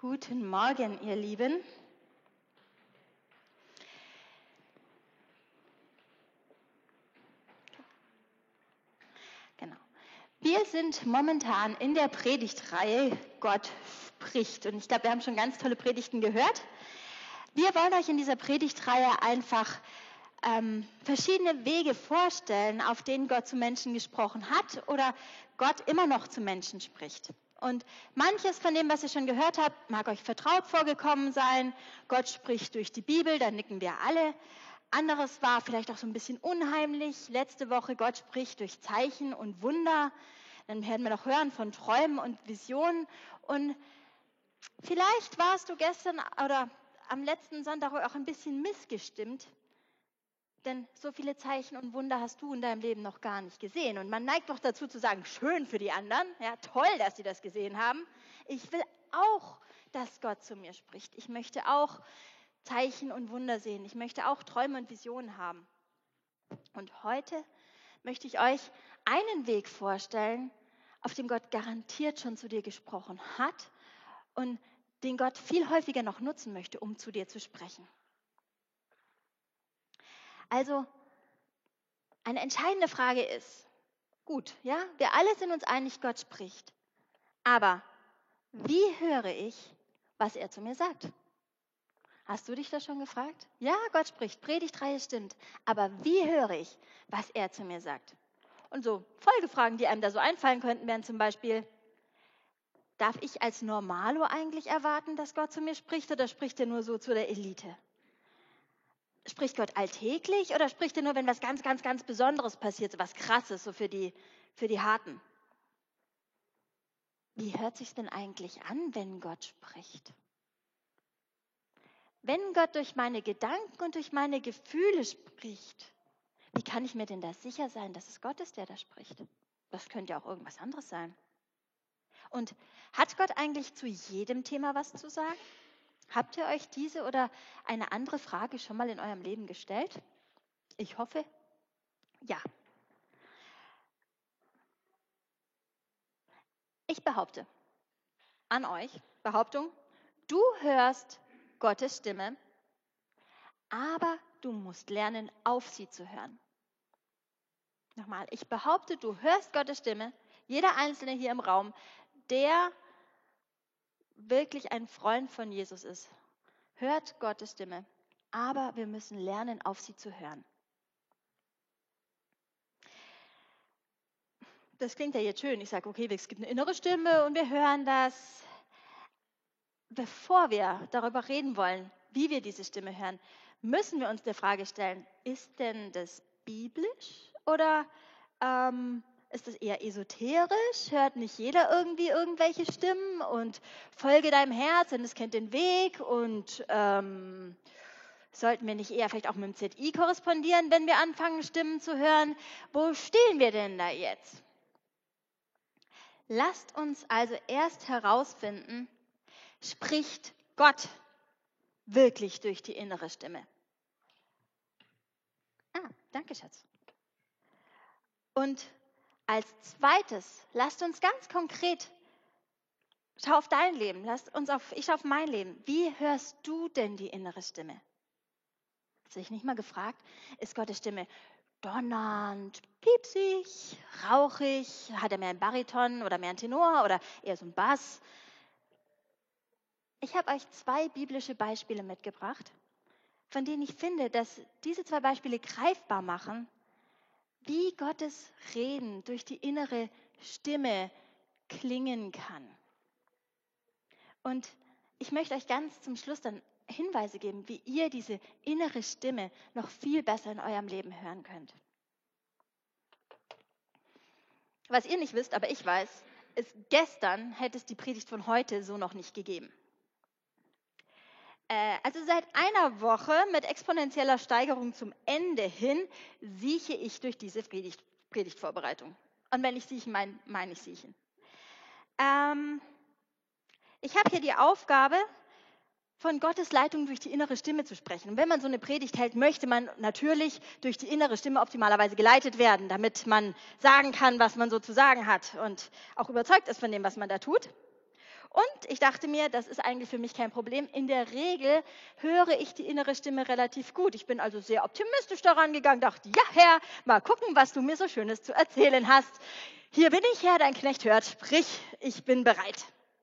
Guten Morgen, ihr Lieben. Genau. Wir sind momentan in der Predigtreihe Gott spricht. Und ich glaube, wir haben schon ganz tolle Predigten gehört. Wir wollen euch in dieser Predigtreihe einfach verschiedene Wege vorstellen, auf denen Gott zu Menschen gesprochen hat oder Gott immer noch zu Menschen spricht. Und manches von dem, was ihr schon gehört habt, mag euch vertraut vorgekommen sein. Gott spricht durch die Bibel, da nicken wir alle. Anderes war vielleicht auch so ein bisschen unheimlich. Letzte Woche, Gott spricht durch Zeichen und Wunder. Dann werden wir noch hören von Träumen und Visionen. Und vielleicht warst du gestern oder am letzten Sonntag auch ein bisschen missgestimmt. Denn so viele Zeichen und Wunder hast du in deinem Leben noch gar nicht gesehen. Und man neigt doch dazu zu sagen, schön für die anderen. Ja, toll, dass sie das gesehen haben. Ich will auch, dass Gott zu mir spricht. Ich möchte auch Zeichen und Wunder sehen. Ich möchte auch Träume und Visionen haben. Und heute möchte ich euch einen Weg vorstellen, auf dem Gott garantiert schon zu dir gesprochen hat und den Gott viel häufiger noch nutzen möchte, um zu dir zu sprechen. Also, eine entscheidende Frage ist, gut, ja, wir alle sind uns einig, Gott spricht. Aber wie höre ich, was er zu mir sagt? Hast du dich das schon gefragt? Ja, Gott spricht, Predigtreihe stimmt. Aber wie höre ich, was er zu mir sagt? Und so Folgefragen, die einem da so einfallen könnten, wären zum Beispiel, darf ich als Normalo eigentlich erwarten, dass Gott zu mir spricht oder spricht er nur so zu der Elite? Spricht Gott alltäglich oder spricht er nur, wenn was ganz, ganz, ganz Besonderes passiert, so was Krasses, so für die Harten? Wie hört sich denn eigentlich an, wenn Gott spricht? Wenn Gott durch meine Gedanken und durch meine Gefühle spricht, wie kann ich mir denn da sicher sein, dass es Gott ist, der da spricht? Das könnte ja auch irgendwas anderes sein. Und hat Gott eigentlich zu jedem Thema was zu sagen? Habt ihr euch diese oder eine andere Frage schon mal in eurem Leben gestellt? Ich hoffe, ja. Ich behaupte an euch, Behauptung, du hörst Gottes Stimme, aber du musst lernen, auf sie zu hören. Nochmal, ich behaupte, du hörst Gottes Stimme, jeder Einzelne hier im Raum, der wirklich ein Freund von Jesus ist, hört Gottes Stimme, aber wir müssen lernen, auf sie zu hören. Das klingt ja jetzt schön. Ich sage, okay, es gibt eine innere Stimme und wir hören das. Bevor wir darüber reden wollen, wie wir diese Stimme hören, müssen wir uns der Frage stellen, ist denn das biblisch oder ist das eher esoterisch? Hört nicht jeder irgendwie irgendwelche Stimmen und folge deinem Herz, denn es kennt den Weg und sollten wir nicht eher vielleicht auch mit dem ZI korrespondieren, wenn wir anfangen, Stimmen zu hören? Wo stehen wir denn da jetzt? Lasst uns also erst herausfinden, spricht Gott wirklich durch die innere Stimme? Danke, Schatz. Und als zweites, lasst uns ganz konkret, schau auf dein Leben, ich schau auf mein Leben. Wie hörst du denn die innere Stimme? Hast du dich nicht mal gefragt, ist Gottes Stimme donnernd, piepsig, rauchig? Hat er mehr einen Bariton oder mehr einen Tenor oder eher so einen Bass? Ich habe euch 2 biblische Beispiele mitgebracht, von denen ich finde, dass diese 2 Beispiele greifbar machen, wie Gottes Reden durch die innere Stimme klingen kann. Und ich möchte euch ganz zum Schluss dann Hinweise geben, wie ihr diese innere Stimme noch viel besser in eurem Leben hören könnt. Was ihr nicht wisst, aber ich weiß, ist, gestern hätte es die Predigt von heute so noch nicht gegeben. Also seit einer Woche mit exponentieller Steigerung zum Ende hin sieche ich durch diese Predigtvorbereitung. Und wenn ich siechen meine ich siechen. Ich habe hier die Aufgabe, von Gottes Leitung durch die innere Stimme zu sprechen. Und wenn man so eine Predigt hält, möchte man natürlich durch die innere Stimme optimalerweise geleitet werden, damit man sagen kann, was man so zu sagen hat und auch überzeugt ist von dem, was man da tut. Und ich dachte mir, das ist eigentlich für mich kein Problem. In der Regel höre ich die innere Stimme relativ gut. Ich bin also sehr optimistisch daran gegangen, dachte, ja Herr, mal gucken, was du mir so Schönes zu erzählen hast. Hier bin ich, Herr, dein Knecht hört, sprich, ich bin bereit.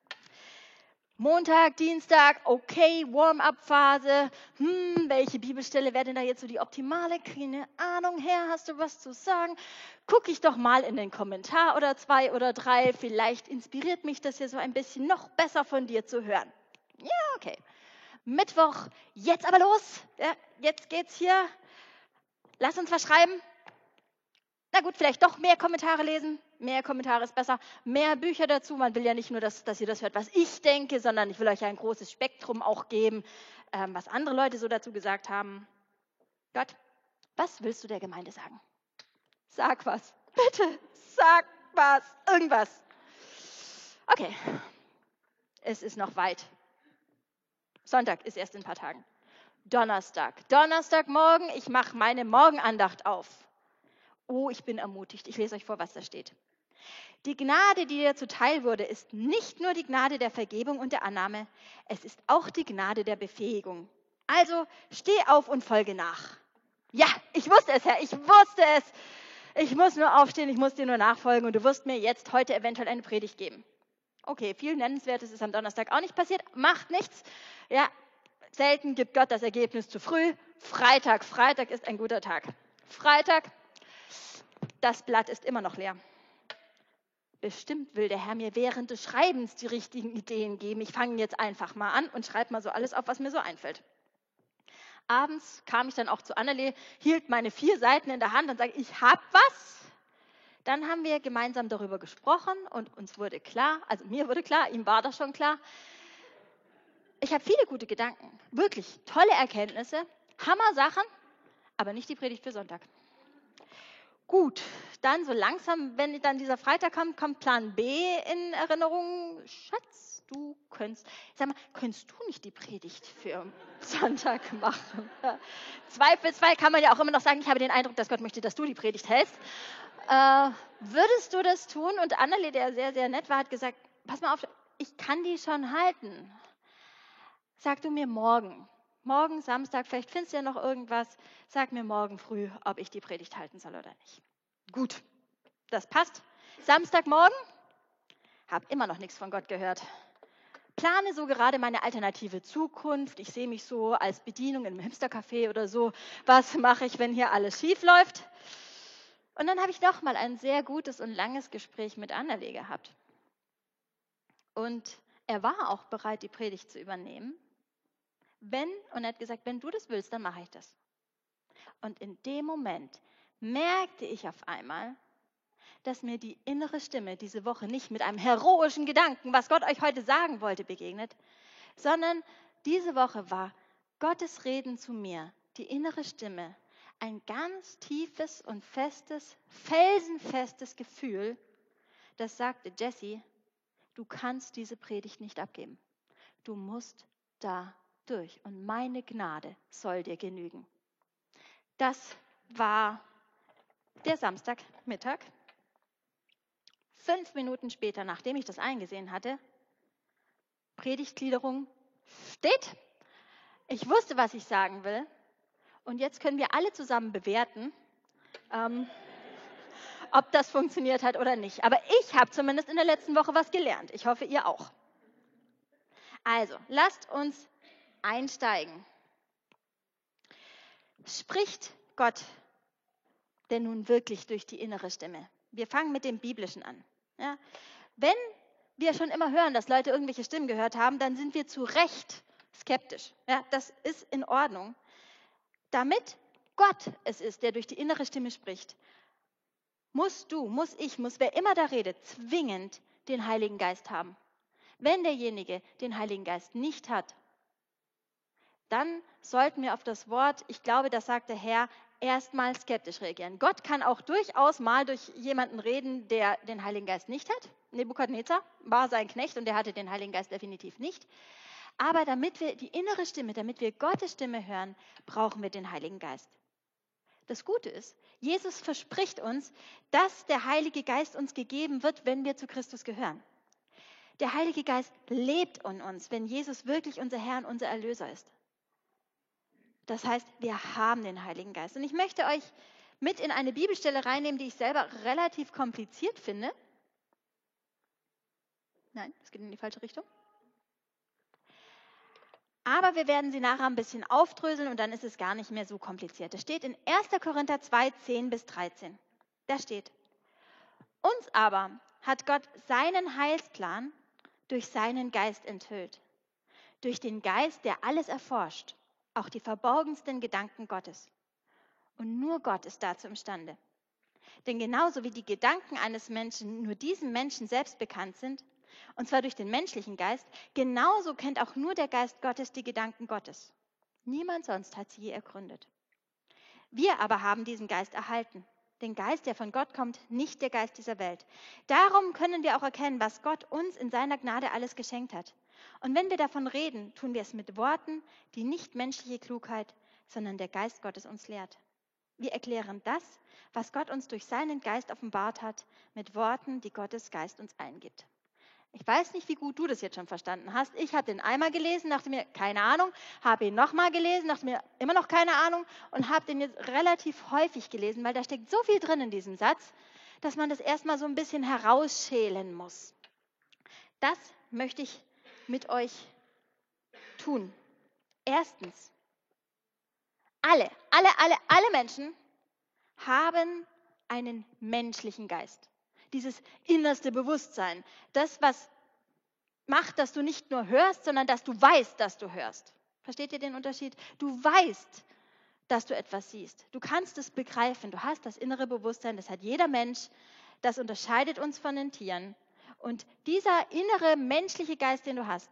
Montag, Dienstag, okay, Warm-up-Phase. Welche Bibelstelle wäre denn da jetzt so die optimale? Keine Ahnung, Herr, hast du was zu sagen? Gucke ich doch mal in den Kommentar oder 2 oder 3. Vielleicht inspiriert mich das ja so ein bisschen noch besser von dir zu hören. Ja, okay. Mittwoch, jetzt aber los. Ja, jetzt geht's hier. Lass uns was schreiben. Na gut, vielleicht doch mehr Kommentare lesen. Mehr Kommentare ist besser. Mehr Bücher dazu. Man will ja nicht nur, dass ihr das hört, was ich denke, sondern ich will euch ja ein großes Spektrum auch geben, was andere Leute so dazu gesagt haben. Gott, was willst du der Gemeinde sagen? Sag was. Bitte, sag was. Irgendwas. Okay. Es ist noch weit. Sonntag ist erst in ein paar Tagen. Donnerstagmorgen, ich mache meine Morgenandacht auf. Oh, ich bin ermutigt. Ich lese euch vor, was da steht. Die Gnade, die dir zuteil wurde, ist nicht nur die Gnade der Vergebung und der Annahme, es ist auch die Gnade der Befähigung. Also steh auf und folge nach. Ja, ich wusste es, Herr, ich wusste es. Ich muss nur aufstehen, ich muss dir nur nachfolgen und du wirst mir jetzt heute eventuell eine Predigt geben. Okay, viel Nennenswertes ist am Donnerstag auch nicht passiert, macht nichts. Ja, selten gibt Gott das Ergebnis zu früh. Freitag ist ein guter Tag. Freitag, das Blatt ist immer noch leer. Bestimmt will der Herr mir während des Schreibens die richtigen Ideen geben. Ich fange jetzt einfach mal an und schreibe mal so alles auf, was mir so einfällt. Abends kam ich dann auch zu Annelie, hielt meine 4 Seiten in der Hand und sagte, ich hab was. Dann haben wir gemeinsam darüber gesprochen und uns wurde klar, also mir wurde klar, ihm war das schon klar, ich habe viele gute Gedanken, wirklich tolle Erkenntnisse, Hammer-Sachen, aber nicht die Predigt für Sonntag. Gut, dann so langsam, wenn dann dieser Freitag kommt Plan B in Erinnerung. Schatz, könntest du nicht die Predigt für Sonntag machen? Zweifelsfrei kann man ja auch immer noch sagen, ich habe den Eindruck, dass Gott möchte, dass du die Predigt hältst. Würdest du das tun? Und Annelie, der sehr, sehr nett war, hat gesagt, pass mal auf, ich kann die schon halten. Sag du mir morgen, Samstag, vielleicht findest du ja noch irgendwas, sag mir morgen früh, ob ich die Predigt halten soll oder nicht. Gut, das passt. Samstagmorgen, habe immer noch nichts von Gott gehört. Plane so gerade meine alternative Zukunft. Ich sehe mich so als Bedienung im Hipstercafé oder so. Was mache ich, wenn hier alles schief läuft? Und dann habe ich noch mal ein sehr gutes und langes Gespräch mit Annelie gehabt. Und er war auch bereit, die Predigt zu übernehmen. Und er hat gesagt, wenn du das willst, dann mache ich das. Und in dem Moment merkte ich auf einmal, dass mir die innere Stimme diese Woche nicht mit einem heroischen Gedanken, was Gott euch heute sagen wollte, begegnet, sondern diese Woche war Gottes Reden zu mir, die innere Stimme, ein ganz tiefes und festes, felsenfestes Gefühl, das sagte, Jessie, du kannst diese Predigt nicht abgeben. Du musst da durch und meine Gnade soll dir genügen. Das war der Samstagmittag. 5 Minuten später, nachdem ich das eingesehen hatte, Predigtgliederung steht. Ich wusste, was ich sagen will. Und jetzt können wir alle zusammen bewerten, ob das funktioniert hat oder nicht. Aber ich habe zumindest in der letzten Woche was gelernt. Ich hoffe, ihr auch. Also, lasst uns einsteigen. Spricht Gott denn nun wirklich durch die innere Stimme? Wir fangen mit dem Biblischen an. Ja? Wenn wir schon immer hören, dass Leute irgendwelche Stimmen gehört haben, dann sind wir zu Recht skeptisch. Ja? Das ist in Ordnung. Damit Gott es ist, der durch die innere Stimme spricht, muss wer immer da redet, zwingend den Heiligen Geist haben. Wenn derjenige den Heiligen Geist nicht hat, dann sollten wir auf das Wort, ich glaube, das sagt der Herr, erstmal skeptisch reagieren. Gott kann auch durchaus mal durch jemanden reden, der den Heiligen Geist nicht hat. Nebukadnezar war sein Knecht und der hatte den Heiligen Geist definitiv nicht. Aber damit wir die innere Stimme, damit wir Gottes Stimme hören, brauchen wir den Heiligen Geist. Das Gute ist, Jesus verspricht uns, dass der Heilige Geist uns gegeben wird, wenn wir zu Christus gehören. Der Heilige Geist lebt in uns, wenn Jesus wirklich unser Herr und unser Erlöser ist. Das heißt, wir haben den Heiligen Geist. Und ich möchte euch mit in eine Bibelstelle reinnehmen, die ich selber relativ kompliziert finde. Nein, das geht in die falsche Richtung. Aber wir werden sie nachher ein bisschen aufdröseln und dann ist es gar nicht mehr so kompliziert. Das steht in 1. Korinther 2, 10 bis 13. Da steht: Uns aber hat Gott seinen Heilsplan durch seinen Geist enthüllt. Durch den Geist, der alles erforscht, auch die verborgensten Gedanken Gottes. Und nur Gott ist dazu imstande. Denn genauso wie die Gedanken eines Menschen nur diesem Menschen selbst bekannt sind, und zwar durch den menschlichen Geist, genauso kennt auch nur der Geist Gottes die Gedanken Gottes. Niemand sonst hat sie je ergründet. Wir aber haben diesen Geist erhalten. Den Geist, der von Gott kommt, nicht der Geist dieser Welt. Darum können wir auch erkennen, was Gott uns in seiner Gnade alles geschenkt hat. Und wenn wir davon reden, tun wir es mit Worten, die nicht menschliche Klugheit, sondern der Geist Gottes uns lehrt. Wir erklären das, was Gott uns durch seinen Geist offenbart hat, mit Worten, die Gottes Geist uns eingibt. Ich weiß nicht, wie gut du das jetzt schon verstanden hast. Ich habe den einmal gelesen, dachte mir, keine Ahnung, habe ihn nochmal gelesen, dachte mir, immer noch keine Ahnung und habe den jetzt relativ häufig gelesen, weil da steckt so viel drin in diesem Satz, dass man das erstmal so ein bisschen herausschälen muss. Das möchte ich mit euch tun. Erstens, alle Menschen haben einen menschlichen Geist. Dieses innerste Bewusstsein. Das, was macht, dass du nicht nur hörst, sondern dass du weißt, dass du hörst. Versteht ihr den Unterschied? Du weißt, dass du etwas siehst. Du kannst es begreifen. Du hast das innere Bewusstsein. Das hat jeder Mensch. Das unterscheidet uns von den Tieren. Und dieser innere menschliche Geist, den du hast,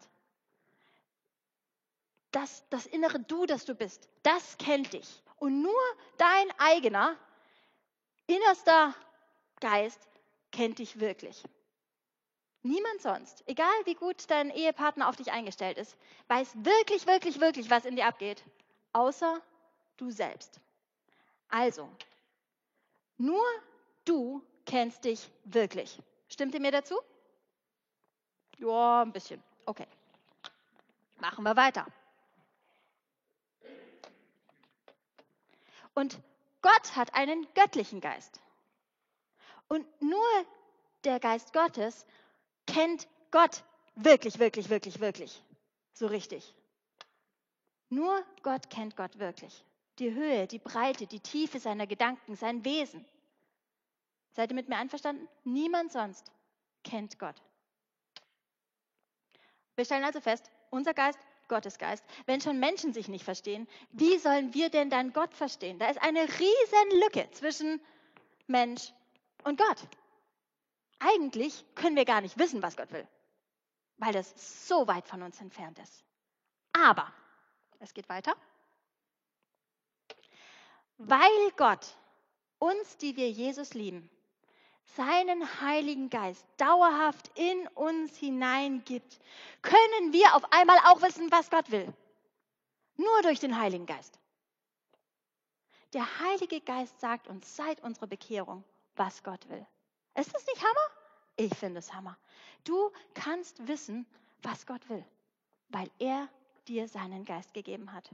das innere Du, das du bist, das kennt dich. Und nur dein eigener innerster Geist kennt dich wirklich. Niemand sonst, egal wie gut dein Ehepartner auf dich eingestellt ist, weiß wirklich, wirklich, wirklich, was in dir abgeht, außer du selbst. Also, nur du kennst dich wirklich. Stimmt ihr mir dazu? Ja, ein bisschen. Okay. Machen wir weiter. Und Gott hat einen göttlichen Geist. Und nur der Geist Gottes kennt Gott wirklich, wirklich, wirklich, wirklich. So richtig. Nur Gott kennt Gott wirklich. Die Höhe, die Breite, die Tiefe seiner Gedanken, sein Wesen. Seid ihr mit mir einverstanden? Niemand sonst kennt Gott. Wir stellen also fest, unser Geist, Gottes Geist. Wenn schon Menschen sich nicht verstehen, wie sollen wir denn dann Gott verstehen? Da ist eine riesen Lücke zwischen Mensch und Gott. Eigentlich können wir gar nicht wissen, was Gott will, weil das so weit von uns entfernt ist. Aber, es geht weiter, weil Gott uns, die wir Jesus lieben, seinen Heiligen Geist dauerhaft in uns hineingibt, können wir auf einmal auch wissen, was Gott will. Nur durch den Heiligen Geist. Der Heilige Geist sagt uns seit unserer Bekehrung, was Gott will. Ist das nicht Hammer? Ich finde es Hammer. Du kannst wissen, was Gott will, weil er dir seinen Geist gegeben hat.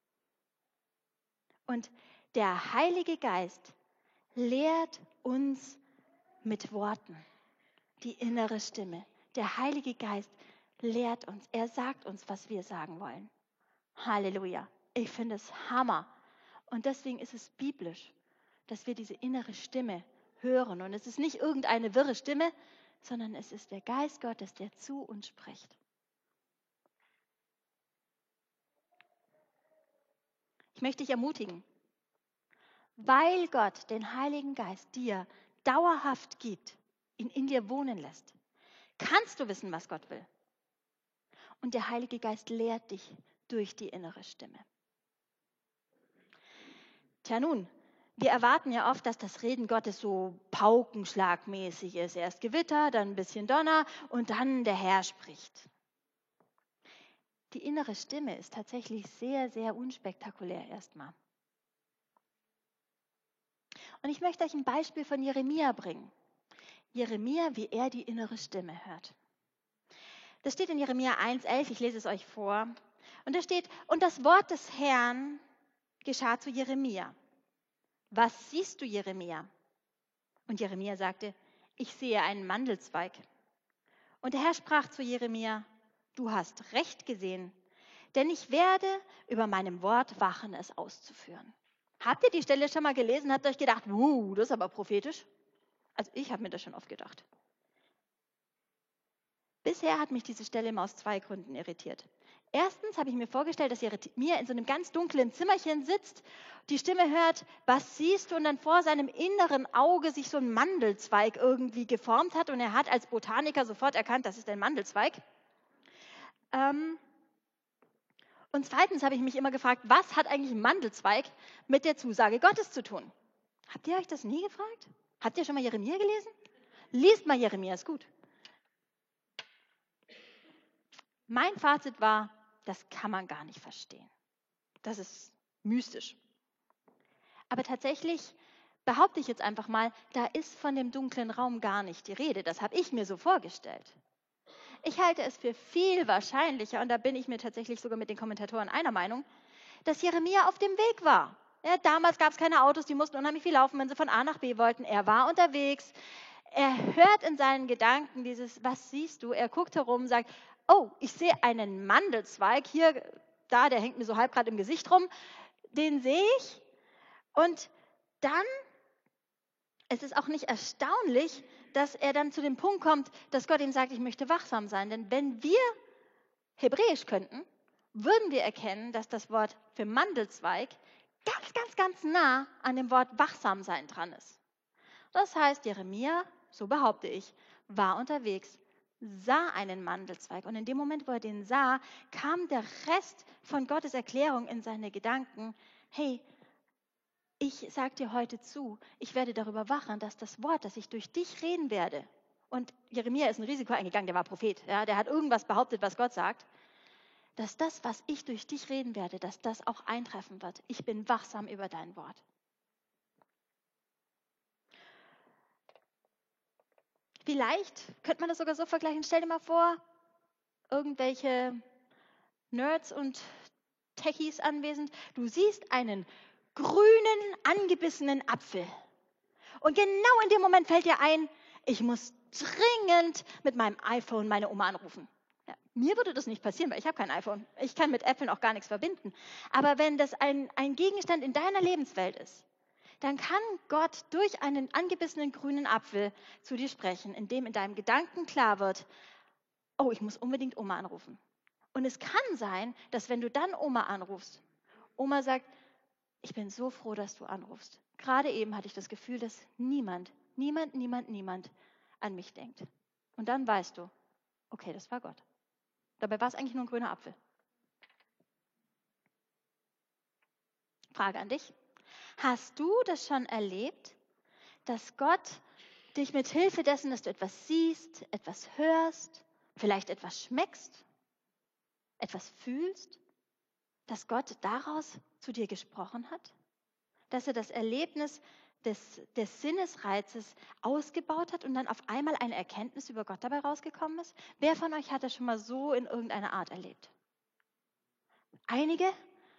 Und der Heilige Geist lehrt uns mit Worten die innere Stimme. Der Heilige Geist lehrt uns. Er sagt uns, was wir sagen wollen. Halleluja. Ich finde es Hammer. Und deswegen ist es biblisch, dass wir diese innere Stimme hören. Und es ist nicht irgendeine wirre Stimme, sondern es ist der Geist Gottes, der zu uns spricht. Ich möchte dich ermutigen, weil Gott den Heiligen Geist dir dauerhaft gibt, ihn in dir wohnen lässt, kannst du wissen, was Gott will. Und der Heilige Geist lehrt dich durch die innere Stimme. Tja nun, wir erwarten ja oft, dass das Reden Gottes so paukenschlagmäßig ist. Erst Gewitter, dann ein bisschen Donner und dann der Herr spricht. Die innere Stimme ist tatsächlich sehr, sehr unspektakulär erstmal. Und ich möchte euch ein Beispiel von Jeremia bringen. Jeremia, wie er die innere Stimme hört. Das steht in Jeremia 1,11, ich lese es euch vor. Und da steht, und das Wort des Herrn geschah zu Jeremia. Was siehst du, Jeremia? Und Jeremia sagte, ich sehe einen Mandelzweig. Und der Herr sprach zu Jeremia, du hast recht gesehen, denn ich werde über meinem Wort wachen, es auszuführen. Habt ihr die Stelle schon mal gelesen? Habt ihr euch gedacht, das ist aber prophetisch? Also ich habe mir das schon oft gedacht. Bisher hat mich diese Stelle immer aus 2 Gründen irritiert. Erstens habe ich mir vorgestellt, dass Jeremia in so einem ganz dunklen Zimmerchen sitzt, die Stimme hört, was siehst du? Und dann vor seinem inneren Auge sich so ein Mandelzweig irgendwie geformt hat und er hat als Botaniker sofort erkannt, das ist ein Mandelzweig. Und zweitens habe ich mich immer gefragt, was hat eigentlich ein Mandelzweig mit der Zusage Gottes zu tun? Habt ihr euch das nie gefragt? Habt ihr schon mal Jeremia gelesen? Liest mal Jeremia, ist gut. Mein Fazit war, das kann man gar nicht verstehen. Das ist mystisch. Aber tatsächlich behaupte ich jetzt einfach mal, da ist von dem dunklen Raum gar nicht die Rede. Das habe ich mir so vorgestellt. Ich halte es für viel wahrscheinlicher, und da bin ich mir tatsächlich sogar mit den Kommentatoren einer Meinung, dass Jeremia auf dem Weg war. Ja, damals gab es keine Autos, die mussten unheimlich viel laufen, wenn sie von A nach B wollten. Er war unterwegs. Er hört in seinen Gedanken dieses, was siehst du? Er guckt herum, sagt, oh, ich sehe einen Mandelzweig, hier, da, der hängt mir so halb gerade im Gesicht rum, den sehe ich. Und dann, es ist auch nicht erstaunlich, dass er dann zu dem Punkt kommt, dass Gott ihm sagt, ich möchte wachsam sein. Denn wenn wir Hebräisch könnten, würden wir erkennen, dass das Wort für Mandelzweig ganz, ganz, ganz nah an dem Wort wachsam sein dran ist. Das heißt, Jeremia, so behaupte ich, war unterwegs, sah einen Mandelzweig. Und in dem Moment, wo er den sah, kam der Rest von Gottes Erklärung in seine Gedanken. Hey, ich sage dir heute zu, ich werde darüber wachen, dass das Wort, das ich durch dich reden werde, und Jeremia ist ein Risiko eingegangen, der war Prophet, ja, der hat irgendwas behauptet, was Gott sagt, dass das, was ich durch dich reden werde, dass das auch eintreffen wird. Ich bin wachsam über dein Wort. Vielleicht könnte man das sogar so vergleichen. Stell dir mal vor, irgendwelche Nerds und Techies anwesend. Du siehst einen grünen, angebissenen Apfel. Und genau in dem Moment fällt dir ein, ich muss dringend mit meinem iPhone meine Oma anrufen. Ja, mir würde das nicht passieren, weil ich habe kein iPhone. Ich kann mit Äpfeln auch gar nichts verbinden. Aber wenn das ein Gegenstand in deiner Lebenswelt ist, dann kann Gott durch einen angebissenen grünen Apfel zu dir sprechen, indem in deinem Gedanken klar wird, oh, ich muss unbedingt Oma anrufen. Und es kann sein, dass wenn du dann Oma anrufst, Oma sagt, ich bin so froh, dass du anrufst. Gerade eben hatte ich das Gefühl, dass niemand an mich denkt. Und dann weißt du, okay, das war Gott. Dabei war es eigentlich nur ein grüner Apfel. Frage an dich. Hast du das schon erlebt, dass Gott dich mit Hilfe dessen, dass du etwas siehst, etwas hörst, vielleicht etwas schmeckst, etwas fühlst, dass Gott daraus zu dir gesprochen hat? Dass er das Erlebnis des Sinnesreizes ausgebaut hat und dann auf einmal eine Erkenntnis über Gott dabei rausgekommen ist? Wer von euch hat das schon mal so in irgendeiner Art erlebt? Einige?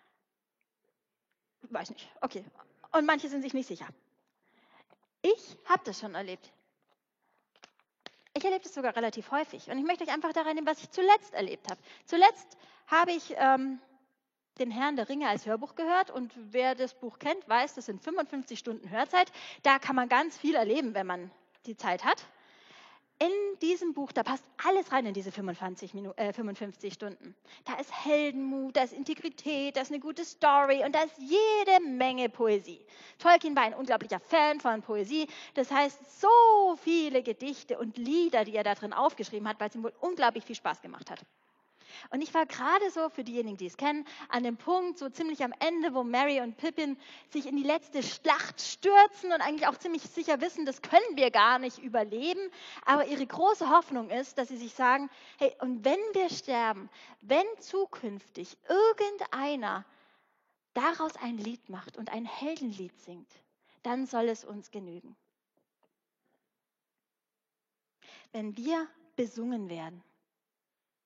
Weiß nicht. Okay. Und manche sind sich nicht sicher. Ich habe das schon erlebt. Ich erlebe das sogar relativ häufig. Und ich möchte euch einfach daran nehmen, was ich zuletzt erlebt habe. Zuletzt habe ich den Herrn der Ringe als Hörbuch gehört. Und wer das Buch kennt, weiß, das sind 55 Stunden Hörzeit. Da kann man ganz viel erleben, wenn man die Zeit hat. In diesem Buch, da passt alles rein in diese 55 Stunden. Da ist Heldenmut, da ist Integrität, da ist eine gute Story und da ist jede Menge Poesie. Tolkien war ein unglaublicher Fan von Poesie. Das heißt, so viele Gedichte und Lieder, die er da drin aufgeschrieben hat, weil es ihm wohl unglaublich viel Spaß gemacht hat. Und ich war gerade so, für diejenigen, die es kennen, an dem Punkt, so ziemlich am Ende, wo Merry und Pippin sich in die letzte Schlacht stürzen und eigentlich auch ziemlich sicher wissen, das können wir gar nicht überleben. Aber ihre große Hoffnung ist, dass sie sich sagen, hey, und wenn wir sterben, wenn zukünftig irgendeiner daraus ein Lied macht und ein Heldenlied singt, dann soll es uns genügen. Wenn wir besungen werden,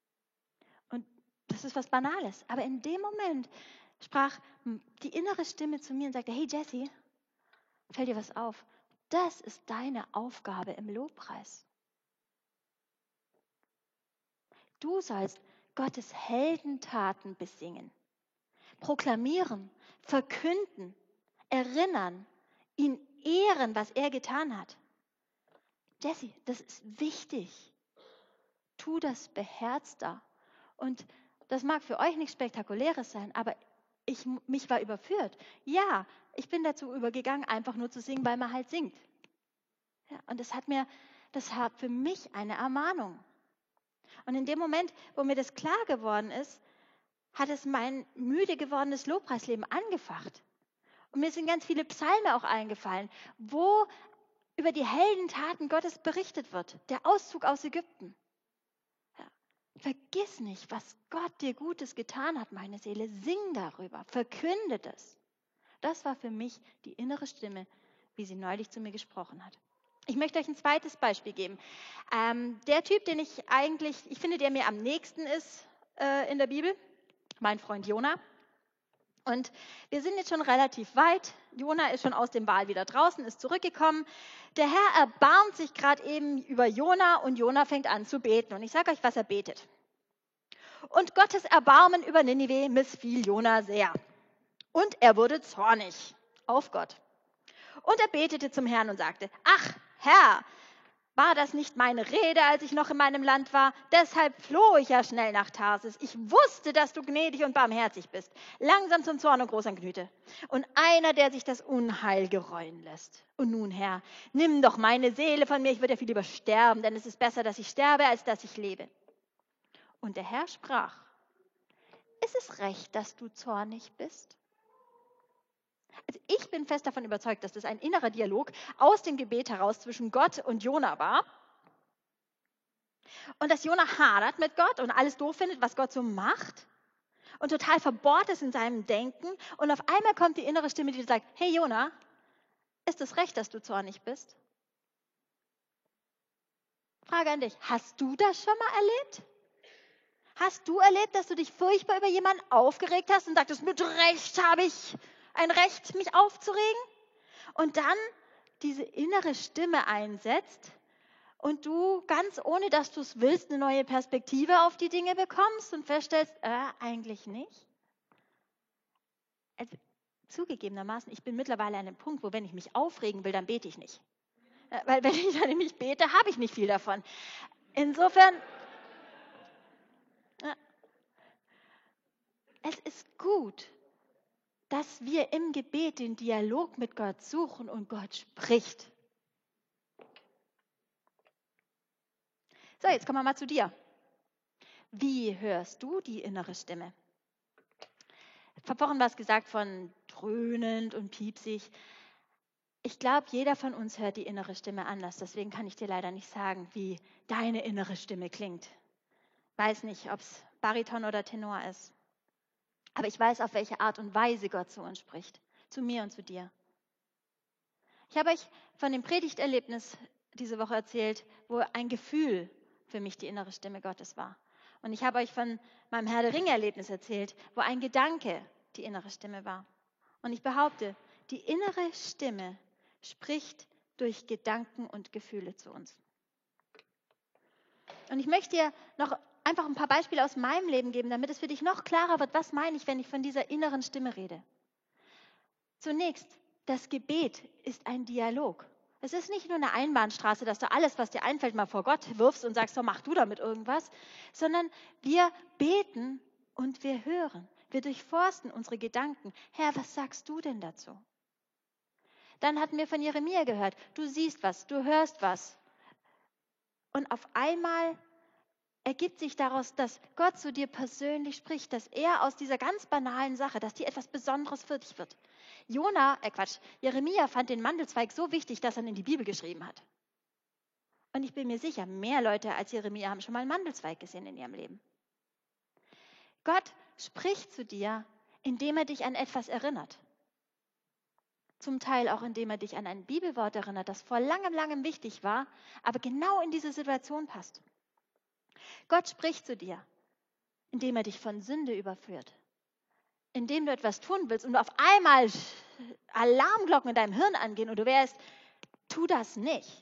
das ist was Banales. Aber in dem Moment sprach die innere Stimme zu mir und sagte, hey Jessie, fällt dir was auf? Das ist deine Aufgabe im Lobpreis. Du sollst Gottes Heldentaten besingen, proklamieren, verkünden, erinnern, ihn ehren, was er getan hat. Jessie, das ist wichtig. Tu das beherzter. Und das mag für euch nichts Spektakuläres sein, aber mich war überführt. Ja, ich bin dazu übergegangen, einfach nur zu singen, weil man halt singt. Ja, und das hat für mich eine Ermahnung. Und in dem Moment, wo mir das klar geworden ist, hat es mein müde gewordenes Lobpreisleben angefacht. Und mir sind ganz viele Psalme auch eingefallen, wo über die Heldentaten Gottes berichtet wird. Der Auszug aus Ägypten. Ja. Vergiss nicht, was Gott dir Gutes getan hat, meine Seele. Sing darüber, verkünde es. Das war für mich die innere Stimme, wie sie neulich zu mir gesprochen hat. Ich möchte euch ein zweites Beispiel geben. Der Typ, den ich finde, der mir am nächsten ist in der Bibel, mein Freund Jona. Und wir sind jetzt schon relativ weit. Jona ist schon aus dem Wal wieder draußen, ist zurückgekommen. Der Herr erbarmt sich gerade eben über Jona und Jona fängt an zu beten. Und ich sage euch, was er betet. Und Gottes Erbarmen über Ninive missfiel Jona sehr. Und er wurde zornig auf Gott. Und er betete zum Herrn und sagte, ach Herr, war das nicht meine Rede, als ich noch in meinem Land war? Deshalb floh ich ja schnell nach Tarsis. Ich wusste, dass du gnädig und barmherzig bist, langsam zum Zorn und groß an Güte. Und einer, der sich das Unheil gereuen lässt. Und nun, Herr, nimm doch meine Seele von mir, ich würde ja viel lieber sterben, denn es ist besser, dass ich sterbe, als dass ich lebe. Und der Herr sprach, ist es recht, dass du zornig bist? Also ich bin fest davon überzeugt, dass das ein innerer Dialog aus dem Gebet heraus zwischen Gott und Jona war. Und dass Jona hadert mit Gott und alles doof findet, was Gott so macht. Und total verbohrt ist in seinem Denken. Und auf einmal kommt die innere Stimme, die sagt, hey Jona, ist es recht, dass du zornig bist? Frage an dich, hast du das schon mal erlebt? Hast du erlebt, dass du dich furchtbar über jemanden aufgeregt hast und sagtest, mit Recht habe ich ein Recht, mich aufzuregen? Und dann diese innere Stimme einsetzt und du ganz ohne, dass du es willst, eine neue Perspektive auf die Dinge bekommst und feststellst, eigentlich nicht. Also, zugegebenermaßen, ich bin mittlerweile an einem Punkt, wo wenn ich mich aufregen will, dann bete ich nicht. Weil wenn ich dann nämlich bete, habe ich nicht viel davon. Insofern, es ist gut, dass wir im Gebet den Dialog mit Gott suchen und Gott spricht. So, jetzt kommen wir mal zu dir. Wie hörst du die innere Stimme? Vor Wochen was gesagt von dröhnend und piepsig. Ich glaube, jeder von uns hört die innere Stimme anders. Deswegen kann ich dir leider nicht sagen, wie deine innere Stimme klingt. Weiß nicht, ob es Bariton oder Tenor ist. Aber ich weiß, auf welche Art und Weise Gott zu uns spricht. Zu mir und zu dir. Ich habe euch von dem Predigterlebnis diese Woche erzählt, wo ein Gefühl für mich die innere Stimme Gottes war. Und ich habe euch von meinem Herr der Ringe-Erlebnis erzählt, wo ein Gedanke die innere Stimme war. Und ich behaupte, die innere Stimme spricht durch Gedanken und Gefühle zu uns. Und ich möchte dir noch einfach ein paar Beispiele aus meinem Leben geben, damit es für dich noch klarer wird, was meine ich, wenn ich von dieser inneren Stimme rede. Zunächst, das Gebet ist ein Dialog. Es ist nicht nur eine Einbahnstraße, dass du alles, was dir einfällt, mal vor Gott wirfst und sagst, so mach du damit irgendwas, sondern wir beten und wir hören. Wir durchforsten unsere Gedanken. Herr, was sagst du denn dazu? Dann hatten wir von Jeremia gehört, du siehst was, du hörst was. Und auf einmal ergibt sich daraus, dass Gott zu dir persönlich spricht, dass er aus dieser ganz banalen Sache, dass die etwas Besonderes für dich wird. Jeremia fand den Mandelzweig so wichtig, dass er ihn in die Bibel geschrieben hat. Und ich bin mir sicher, mehr Leute als Jeremia haben schon mal einen Mandelzweig gesehen in ihrem Leben. Gott spricht zu dir, indem er dich an etwas erinnert. Zum Teil auch, indem er dich an ein Bibelwort erinnert, das vor langem, langem wichtig war, aber genau in diese Situation passt. Gott spricht zu dir, indem er dich von Sünde überführt. Indem du etwas tun willst und auf einmal Alarmglocken in deinem Hirn angehen und du wärst, tu das nicht.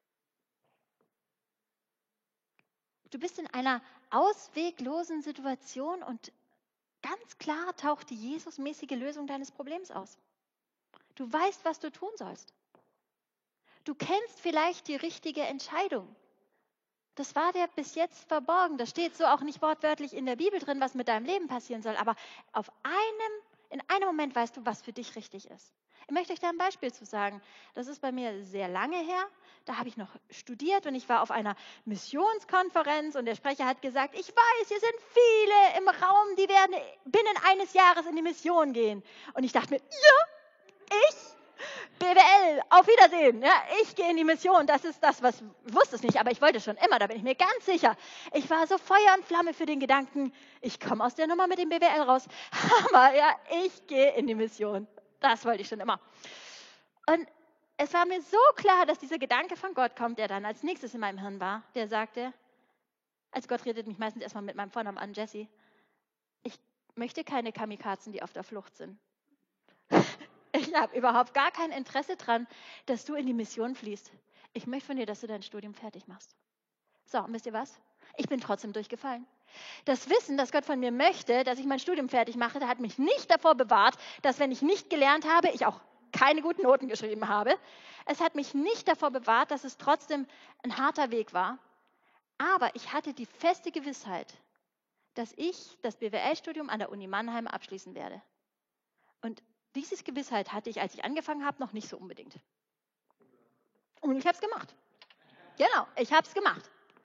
Du bist in einer ausweglosen Situation und ganz klar taucht die Jesusmäßige Lösung deines Problems aus. Du weißt, was du tun sollst. Du kennst vielleicht die richtige Entscheidung. Das war dir bis jetzt verborgen. Das steht so auch nicht wortwörtlich in der Bibel drin, was mit deinem Leben passieren soll. Aber in einem Moment weißt du, was für dich richtig ist. Ich möchte euch da ein Beispiel zu sagen. Das ist bei mir sehr lange her. Da habe ich noch studiert und ich war auf einer Missionskonferenz und der Sprecher hat gesagt, ich weiß, hier sind viele im Raum, die werden binnen eines Jahres in die Mission gehen. Und ich dachte mir, ja, ich, BWL, auf Wiedersehen. Ja, ich gehe in die Mission. Das ist das, was ich wusste es nicht, aber ich wollte schon immer, da bin ich mir ganz sicher. Ich war so Feuer und Flamme für den Gedanken, ich komme aus der Nummer mit dem BWL raus. Aber ja, ich gehe in die Mission. Das wollte ich schon immer. Und es war mir so klar, dass dieser Gedanke von Gott kommt, der dann als nächstes in meinem Hirn war, der sagte, also Gott redet mich meistens erstmal mit meinem Vornamen an, Jesse, ich möchte keine Kamikazen, die auf der Flucht sind. Ich habe überhaupt gar kein Interesse daran, dass du in die Mission fließt. Ich möchte von dir, dass du dein Studium fertig machst. So, und wisst ihr was? Ich bin trotzdem durchgefallen. Das Wissen, dass Gott von mir möchte, dass ich mein Studium fertig mache, hat mich nicht davor bewahrt, dass wenn ich nicht gelernt habe, ich auch keine guten Noten geschrieben habe. Es hat mich nicht davor bewahrt, dass es trotzdem ein harter Weg war. Aber ich hatte die feste Gewissheit, dass ich das BWL-Studium an der Uni Mannheim abschließen werde. Und diese Gewissheit hatte ich, als ich angefangen habe, noch nicht so unbedingt. Und ich habe es gemacht. Genau, ich habe es gemacht.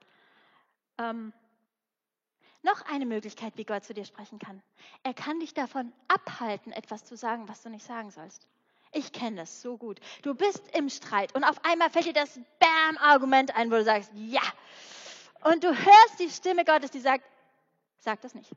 Noch eine Möglichkeit, wie Gott zu dir sprechen kann. Er kann dich davon abhalten, etwas zu sagen, was du nicht sagen sollst. Ich kenne das so gut. Du bist im Streit und auf einmal fällt dir das Bam-Argument ein, wo du sagst, ja. Und du hörst die Stimme Gottes, die sagt, sag das nicht.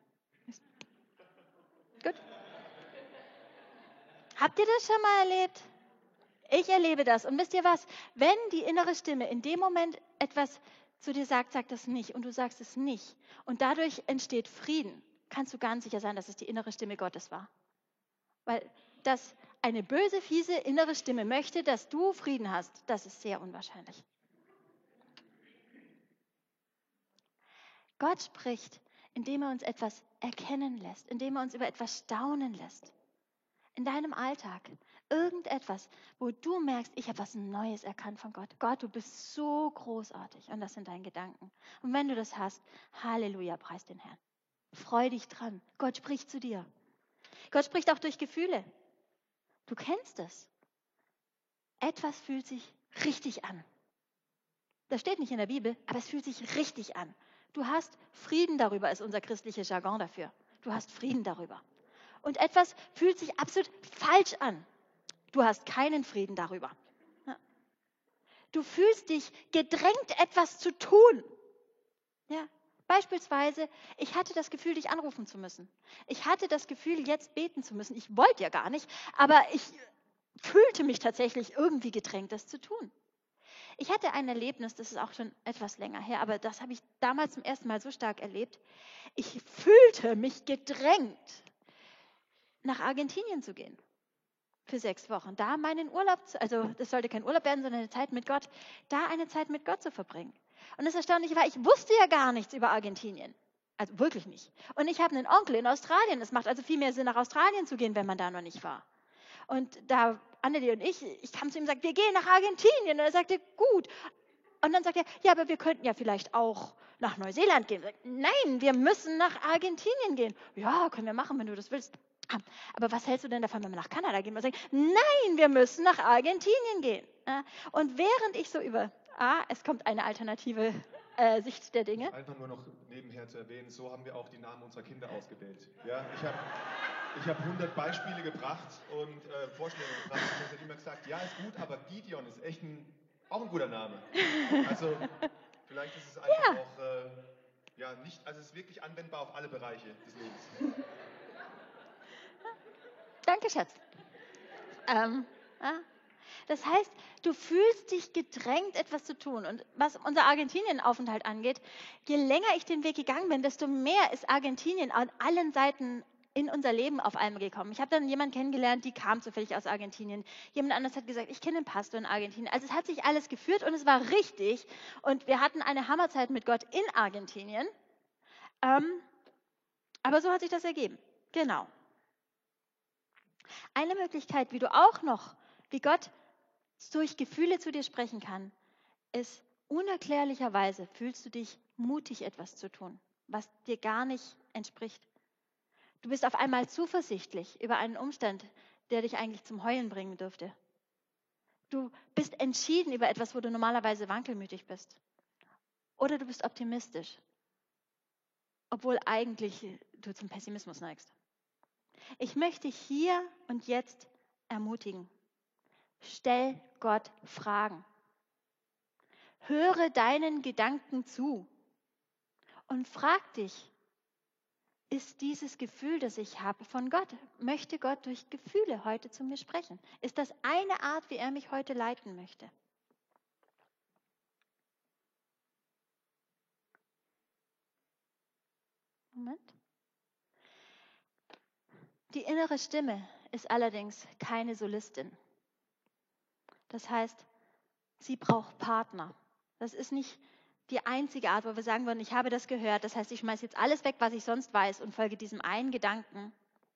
Gut. Habt ihr das schon mal erlebt? Ich erlebe das. Und wisst ihr was? Wenn die innere Stimme in dem Moment etwas zu dir sagt, sag das nicht. Und du sagst es nicht. Und dadurch entsteht Frieden. Kannst du ganz sicher sein, dass es die innere Stimme Gottes war. Weil das eine böse, fiese innere Stimme möchte, dass du Frieden hast, das ist sehr unwahrscheinlich. Gott spricht, indem er uns etwas erkennen lässt, indem er uns über etwas staunen lässt. In deinem Alltag, irgendetwas, wo du merkst, ich habe was Neues erkannt von Gott. Gott, du bist so großartig und das sind deine Gedanken. Und wenn du das hast, Halleluja, preis den Herrn. Freu dich dran. Gott spricht zu dir. Gott spricht auch durch Gefühle. Du kennst es. Etwas fühlt sich richtig an. Das steht nicht in der Bibel, aber es fühlt sich richtig an. Du hast Frieden darüber, ist unser christliches Jargon dafür. Du hast Frieden darüber. Und etwas fühlt sich absolut falsch an. Du hast keinen Frieden darüber. Du fühlst dich gedrängt, etwas zu tun. Ja. Beispielsweise, ich hatte das Gefühl, dich anrufen zu müssen. Ich hatte das Gefühl, jetzt beten zu müssen. Ich wollte ja gar nicht, aber ich fühlte mich tatsächlich irgendwie gedrängt, das zu tun. Ich hatte ein Erlebnis, das ist auch schon etwas länger her, aber das habe ich damals zum ersten Mal so stark erlebt. Ich fühlte mich gedrängt, nach Argentinien zu gehen. Für 6 Wochen. Da meinen Urlaub, also das sollte kein Urlaub werden, sondern eine Zeit mit Gott, da eine Zeit mit Gott zu verbringen. Und das Erstaunliche war, ich wusste ja gar nichts über Argentinien. Also wirklich nicht. Und ich habe einen Onkel in Australien. Es macht also viel mehr Sinn, nach Australien zu gehen, wenn man da noch nicht war. Und da, Annelie und ich kam zu ihm und sagte, wir gehen nach Argentinien. Und er sagte, gut. Und dann sagt er, ja, aber wir könnten ja vielleicht auch nach Neuseeland gehen. Sagt, nein, wir müssen nach Argentinien gehen. Ja, können wir machen, wenn du das willst. Aber was hältst du denn davon, wenn wir nach Kanada gehen? Und sagen, nein, wir müssen nach Argentinien gehen. Und während ich so es kommt eine alternative Sicht der Dinge. Einfach nur noch nebenher zu erwähnen, so haben wir auch die Namen unserer Kinder ausgewählt. Ja, ich hab 100 Beispiele gebracht und Vorschläge gebracht. Ich habe immer gesagt, ja, ist gut, aber Gideon ist echt auch ein guter Name. Also vielleicht ist es einfach auch nicht, also es ist wirklich anwendbar auf alle Bereiche des Lebens. Danke, Schatz. Das heißt, du fühlst dich gedrängt, etwas zu tun. Und was unser Argentinien-Aufenthalt angeht, je länger ich den Weg gegangen bin, desto mehr ist Argentinien an allen Seiten in unser Leben auf einmal gekommen. Ich habe dann jemanden kennengelernt, die kam zufällig aus Argentinien. Jemand anderes hat gesagt, ich kenne einen Pastor in Argentinien. Also es hat sich alles geführt und es war richtig. Und wir hatten eine Hammerzeit mit Gott in Argentinien. Aber so hat sich das ergeben. Genau. Eine Möglichkeit, wie Gott durch Gefühle zu dir sprechen kann, ist, unerklärlicherweise fühlst du dich mutig, etwas zu tun, was dir gar nicht entspricht. Du bist auf einmal zuversichtlich über einen Umstand, der dich eigentlich zum Heulen bringen dürfte. Du bist entschieden über etwas, wo du normalerweise wankelmütig bist. Oder du bist optimistisch, obwohl eigentlich du zum Pessimismus neigst. Ich möchte hier und jetzt ermutigen. Stell Gott Fragen. Höre deinen Gedanken zu und frag dich, ist dieses Gefühl, das ich habe, von Gott? Möchte Gott durch Gefühle heute zu mir sprechen? Ist das eine Art, wie er mich heute leiten möchte? Moment. Die innere Stimme ist allerdings keine Solistin. Das heißt, sie braucht Partner. Das ist nicht die einzige Art, wo wir sagen würden, ich habe das gehört. Das heißt, ich schmeiße jetzt alles weg, was ich sonst weiß und folge diesem einen Gedanken.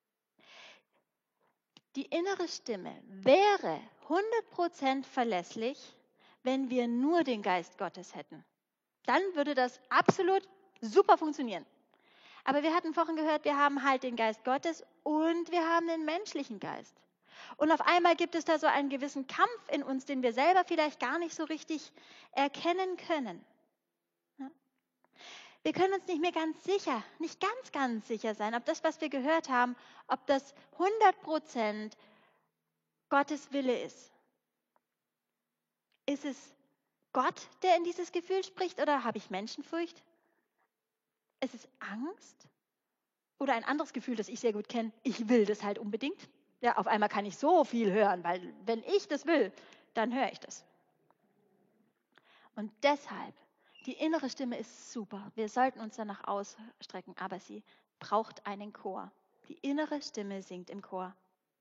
Die innere Stimme wäre 100% verlässlich, wenn wir nur den Geist Gottes hätten. Dann würde das absolut super funktionieren. Aber wir hatten vorhin gehört, wir haben halt den Geist Gottes und wir haben den menschlichen Geist. Und auf einmal gibt es da so einen gewissen Kampf in uns, den wir selber vielleicht gar nicht so richtig erkennen können. Wir können uns nicht mehr nicht ganz sicher sein, ob das, was wir gehört haben, ob das 100% Gottes Wille ist. Ist es Gott, der in dieses Gefühl spricht, oder habe ich Menschenfurcht? Ist es Angst? Oder ein anderes Gefühl, das ich sehr gut kenne, ich will das halt unbedingt. Ja, auf einmal kann ich so viel hören, weil wenn ich das will, dann höre ich das. Und deshalb, die innere Stimme ist super. Wir sollten uns danach ausstrecken, aber sie braucht einen Chor. Die innere Stimme singt im Chor.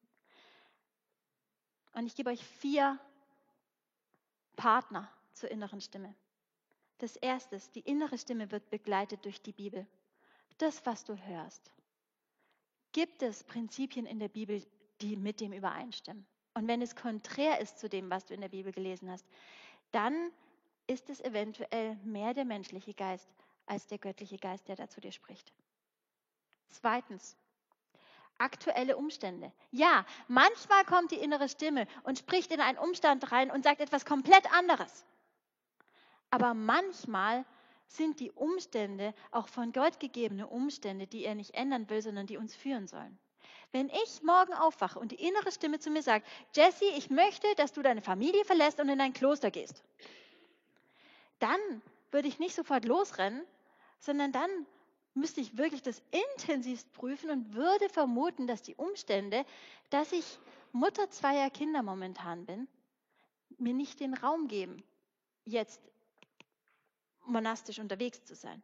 Und ich gebe euch 4 Partner zur inneren Stimme. Das erste ist, die innere Stimme wird begleitet durch die Bibel. Das, was du hörst. Gibt es Prinzipien in der Bibel, die mit dem übereinstimmen? Und wenn es konträr ist zu dem, was du in der Bibel gelesen hast, dann ist es eventuell mehr der menschliche Geist als der göttliche Geist, der da zu dir spricht. Zweitens, aktuelle Umstände. Ja, manchmal kommt die innere Stimme und spricht in einen Umstand rein und sagt etwas komplett anderes. Aber manchmal sind die Umstände auch von Gott gegebene Umstände, die er nicht ändern will, sondern die uns führen sollen. Wenn ich morgen aufwache und die innere Stimme zu mir sagt, Jessie, ich möchte, dass du deine Familie verlässt und in ein Kloster gehst, dann würde ich nicht sofort losrennen, sondern dann müsste ich wirklich das intensivst prüfen und würde vermuten, dass die Umstände, dass ich Mutter 2 Kinder momentan bin, mir nicht den Raum geben, jetzt monastisch unterwegs zu sein.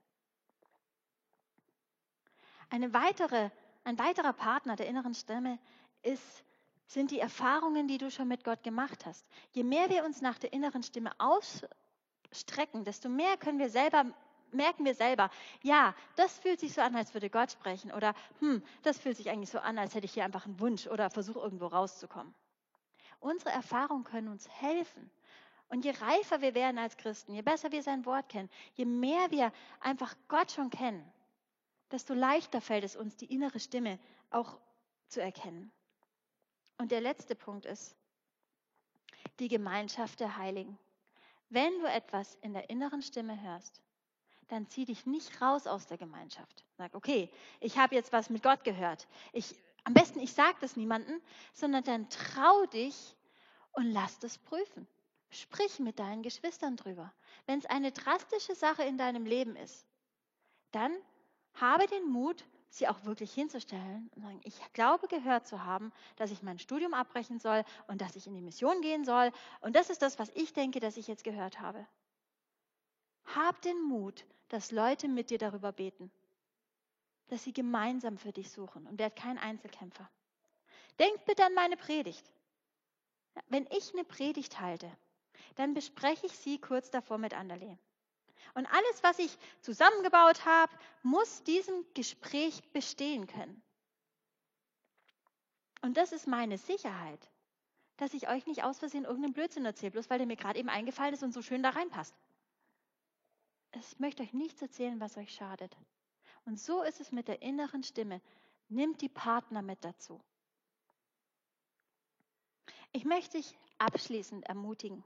Ein weiterer Partner der inneren Stimme sind die Erfahrungen, die du schon mit Gott gemacht hast. Je mehr wir uns nach der inneren Stimme ausstrecken, desto mehr merken wir selber, ja, das fühlt sich so an, als würde Gott sprechen, oder das fühlt sich eigentlich so an, als hätte ich hier einfach einen Wunsch oder versuche irgendwo rauszukommen. Unsere Erfahrungen können uns helfen. Und je reifer wir werden als Christen, je besser wir sein Wort kennen, je mehr wir einfach Gott schon kennen, desto leichter fällt es uns, die innere Stimme auch zu erkennen. Und der letzte Punkt ist die Gemeinschaft der Heiligen. Wenn du etwas in der inneren Stimme hörst, dann zieh dich nicht raus aus der Gemeinschaft. Sag, okay, ich habe jetzt was mit Gott gehört. Am besten, ich sage das niemandem, sondern dann trau dich und lass das prüfen. Sprich mit deinen Geschwistern drüber. Wenn es eine drastische Sache in deinem Leben ist, dann habe den Mut, sie auch wirklich hinzustellen und sagen, ich glaube gehört zu haben, dass ich mein Studium abbrechen soll und dass ich in die Mission gehen soll. Und das ist das, was ich denke, dass ich jetzt gehört habe. Hab den Mut, dass Leute mit dir darüber beten, dass sie gemeinsam für dich suchen und werd kein Einzelkämpfer. Denk bitte an meine Predigt. Wenn ich eine Predigt halte, dann bespreche ich sie kurz davor mit Anderle. Und alles, was ich zusammengebaut habe, muss diesem Gespräch bestehen können. Und das ist meine Sicherheit, dass ich euch nicht aus Versehen irgendeinen Blödsinn erzähle, bloß weil der mir gerade eben eingefallen ist und so schön da reinpasst. Ich möchte euch nichts erzählen, was euch schadet. Und so ist es mit der inneren Stimme. Nimmt die Partner mit dazu. Ich möchte dich abschließend ermutigen.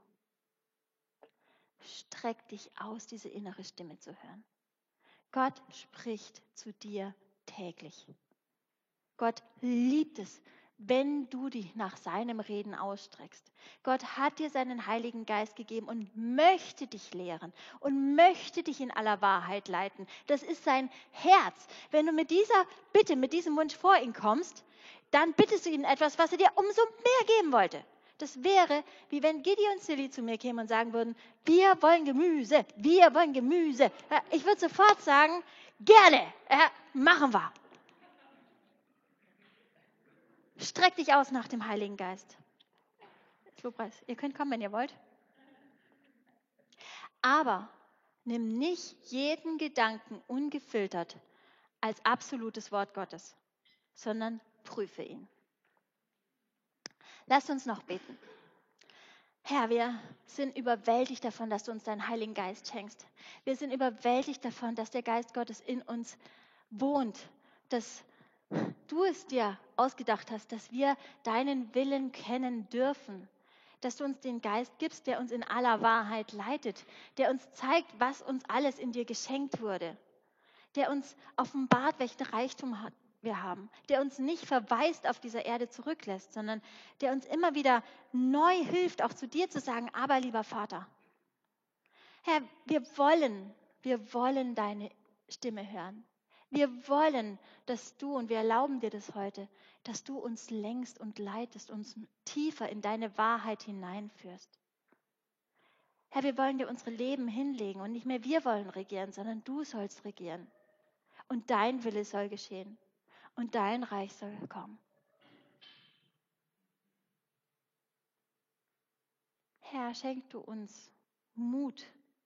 Streck dich aus, diese innere Stimme zu hören. Gott spricht zu dir täglich. Gott liebt es, wenn du dich nach seinem Reden ausstreckst. Gott hat dir seinen Heiligen Geist gegeben und möchte dich lehren und möchte dich in aller Wahrheit leiten. Das ist sein Herz. Wenn du mit dieser Bitte, mit diesem Wunsch vor ihn kommst, dann bittest du ihn etwas, was er dir umso mehr geben wollte. Das wäre, wie wenn Giddy und Silly zu mir kämen und sagen würden, wir wollen Gemüse, wir wollen Gemüse. Ich würde sofort sagen, gerne, machen wir. Streck dich aus nach dem Heiligen Geist. Lobpreis, ihr könnt kommen, wenn ihr wollt. Aber nimm nicht jeden Gedanken ungefiltert als absolutes Wort Gottes, sondern prüfe ihn. Lasst uns noch beten. Herr, wir sind überwältigt davon, dass du uns deinen Heiligen Geist schenkst. Wir sind überwältigt davon, dass der Geist Gottes in uns wohnt, dass du es dir ausgedacht hast, dass wir deinen Willen kennen dürfen, dass du uns den Geist gibst, der uns in aller Wahrheit leitet, der uns zeigt, was uns alles in dir geschenkt wurde, der uns offenbart, welchen Reichtum wir haben, der uns nicht verwaist auf dieser Erde zurücklässt, sondern der uns immer wieder neu hilft, auch zu dir zu sagen, aber lieber Vater, Herr, wir wollen deine Stimme hören. Wir wollen, dass du, und wir erlauben dir das heute, dass du uns lenkst und leitest, uns tiefer in deine Wahrheit hineinführst. Herr, wir wollen dir unsere Leben hinlegen und nicht mehr wir wollen regieren, sondern du sollst regieren. Und dein Wille soll geschehen und dein Reich soll kommen. Herr, schenk du uns Mut,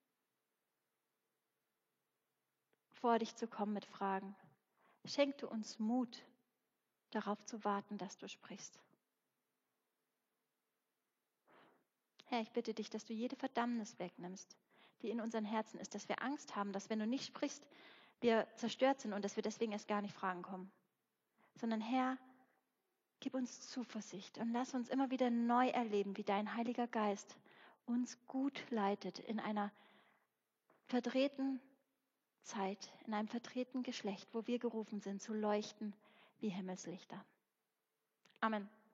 vor dich zu kommen mit Fragen. Schenk du uns Mut, darauf zu warten, dass du sprichst. Herr, ich bitte dich, dass du jede Verdammnis wegnimmst, die in unseren Herzen ist, dass wir Angst haben, dass wenn du nicht sprichst, wir zerstört sind und dass wir deswegen erst gar nicht fragen kommen. Sondern Herr, gib uns Zuversicht und lass uns immer wieder neu erleben, wie dein Heiliger Geist uns gut leitet in einer verdrehten Zeit, in einem verdrehten Geschlecht, wo wir gerufen sind, zu leuchten wie Himmelslichter. Amen.